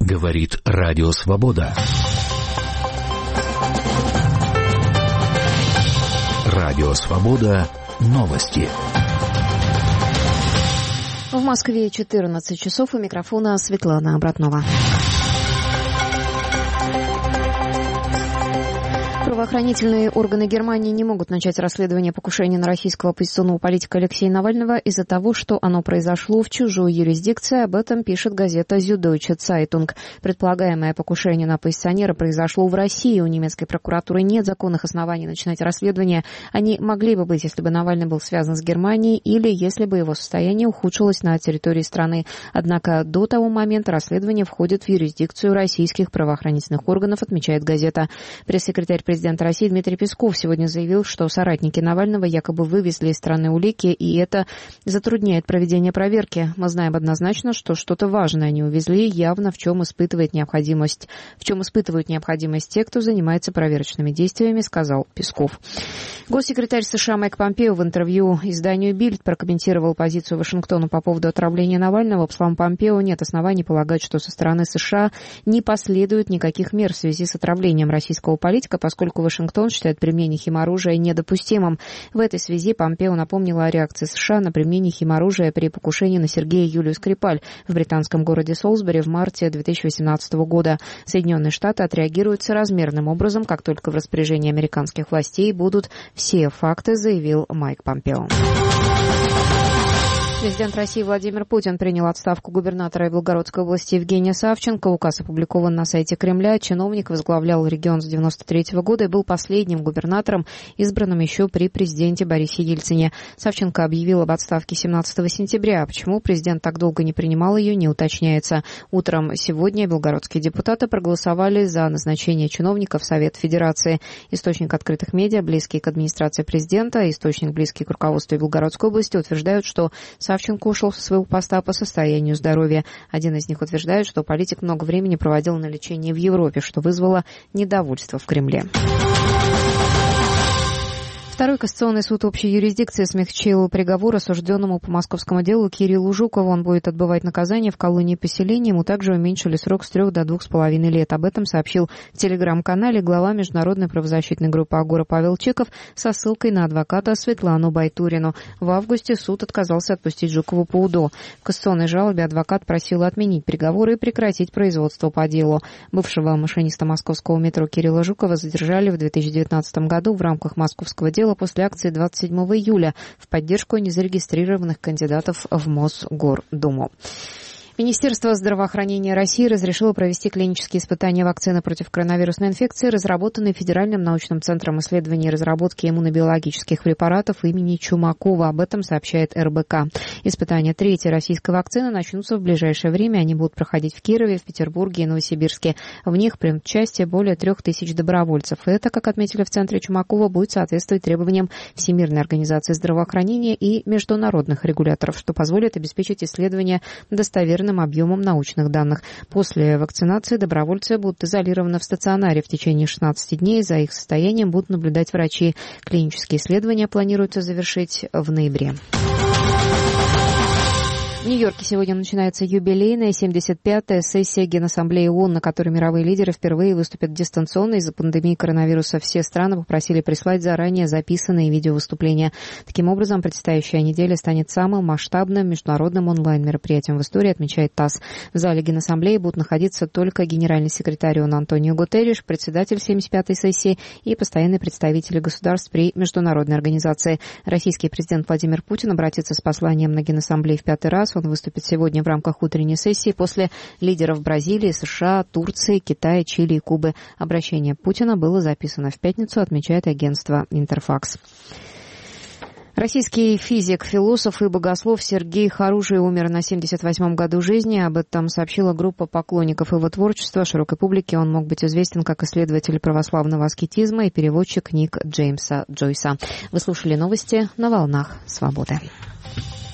Говорит Радио Свобода. Радио Свобода. Новости. В Москве 14 часов. У микрофона Светлана Обратнова. Правоохранительные органы Германии не могут начать расследование покушения на российского оппозиционного политика Алексея Навального из-за того, что оно произошло в чужой юрисдикции. Об этом пишет газета Süddeutsche Zeitung. Предполагаемое покушение на оппозиционера произошло в России. У немецкой прокуратуры нет законных оснований начинать расследование. Они могли бы быть, если бы Навальный был связан с Германией или если бы его состояние ухудшилось на территории страны. Однако до того момента расследование входит в юрисдикцию российских правоохранительных органов, отмечает газета. Пресс-секретарь президента России Дмитрий Песков сегодня заявил, что соратники Навального якобы вывезли из страны улики, и это затрудняет проведение проверки. Мы знаем однозначно, что что-то важное они увезли, явно в чем испытывают необходимость те, кто занимается проверочными действиями, сказал Песков. Госсекретарь США Майк Помпео в интервью изданию «Бильд» прокомментировал позицию Вашингтона по поводу отравления Навального. По словам Помпео, нет оснований полагать, что со стороны США не последует никаких мер в связи с отравлением российского политика, поскольку Вашингтон считает применение химоружия недопустимым. В этой связи Помпео напомнила о реакции США на применение химоружия при покушении на Сергея и Юлию Скрипаль в британском городе Солсбери в марте 2018 года. Соединенные Штаты отреагируют соразмерным образом, как только в распоряжении американских властей будут все факты, заявил Майк Помпео. Президент России Владимир Путин принял отставку губернатора Белгородской области Евгения Савченко. Указ опубликован на сайте Кремля. Чиновник возглавлял регион с 1993 года и был последним губернатором, избранным еще при президенте Борисе Ельцине. Савченко объявил об отставке 17 сентября. Почему президент так долго не принимал ее, не уточняется. Утром сегодня белгородские депутаты проголосовали за назначение чиновника в Совет Федерации. Источник открытых медиа, близкий к администрации президента, источник, близкий к руководству Белгородской области, утверждают, что Савченко ушел со своего поста по состоянию здоровья. Один из них утверждает, что политик много времени проводил на лечении в Европе, что вызвало недовольство в Кремле. Второй кассационный суд общей юрисдикции смягчил приговор осужденному по московскому делу Кириллу Жукову. Он будет отбывать наказание в колонии поселения. Ему также уменьшили срок с 3 до 2,5 лет. Об этом сообщил в телеграм-канале глава международной правозащитной группы «Агора» Павел Чеков со ссылкой на адвоката Светлану Байтурину. В августе суд отказался отпустить Жукову по УДО. В кассационной жалобе адвокат просил отменить приговор и прекратить производство по делу. Бывшего машиниста московского метро Кирилла Жукова задержали в 2019 году в рамках московского дела после акции 27 июля в поддержку незарегистрированных кандидатов в Мосгордуму. Министерство здравоохранения России разрешило провести клинические испытания вакцины против коронавирусной инфекции, разработанной Федеральным научным центром исследований и разработки иммунобиологических препаратов имени Чумакова. Об этом сообщает РБК. Испытания третьей российской вакцины начнутся в ближайшее время. Они будут проходить в Кирове, в Петербурге и Новосибирске. В них примут участие более 3000 добровольцев. Это, как отметили в центре Чумакова, будет соответствовать требованиям Всемирной организации здравоохранения и международных регуляторов, что позволит обеспечить исследования достоверным объемом научных данных. После вакцинации добровольцы будут изолированы в стационаре в течение 16 дней. За их состоянием будут наблюдать врачи. Клинические исследования планируется завершить в ноябре. В Нью-Йорке сегодня начинается юбилейная 75-я сессия Генассамблеи ООН, на которой мировые лидеры впервые выступят дистанционно. Из-за пандемии коронавируса все страны попросили прислать заранее записанные видеовыступления. Таким образом, предстоящая неделя станет самым масштабным международным онлайн-мероприятием в истории, отмечает ТАСС. В зале Генассамблеи будут находиться только генеральный секретарь ООН Антонио Гутерриш, председатель 75-й сессии и постоянные представители государств при международной организации. Российский президент Владимир Путин обратится с посланием на Генассамблею в 5-й раз. Он выступит сегодня в рамках утренней сессии после лидеров Бразилии, США, Турции, Китая, Чили и Кубы. Обращение Путина было записано в пятницу, отмечает агентство «Интерфакс». Российский физик, философ и богослов Сергей Харужий умер на 78-м году жизни. Об этом сообщила группа поклонников его творчества. Широкой публике он мог быть известен как исследователь православного аскетизма и переводчик книг Джеймса Джойса. Вы слушали новости на волнах «Свободы».